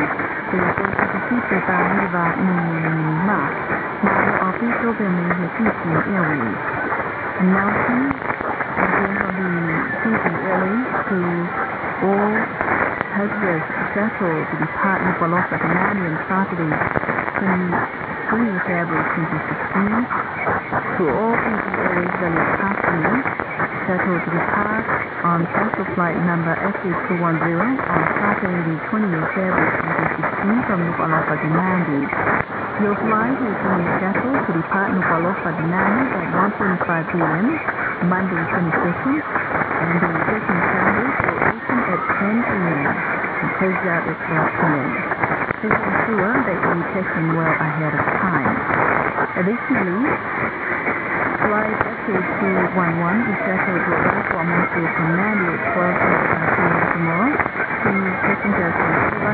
arriva Mario Office Open Media Airways. Announcing again of the Fiji Airways to all passengers scheduled to depart Nuku'alofa Tamani on Saturday, 23 February 2016. To all Fiji Airways valued passengers scheduled to depart on special flight number FA210 on Saturday, the 20th February 2016 from Nuku'alofa Tamani. Your flight is being scheduled to depart Nuku'alofa Tamani at 1:25 p.m. Monday 22nd, and the check-in counters will open at 10 p.m. and close out at 12 p.m. Please ensure that you check in well ahead of time. Additionally, flight FA211 is scheduled to arrive from Montreal Tamani at 12:25 p.m. tomorrow. Please passengers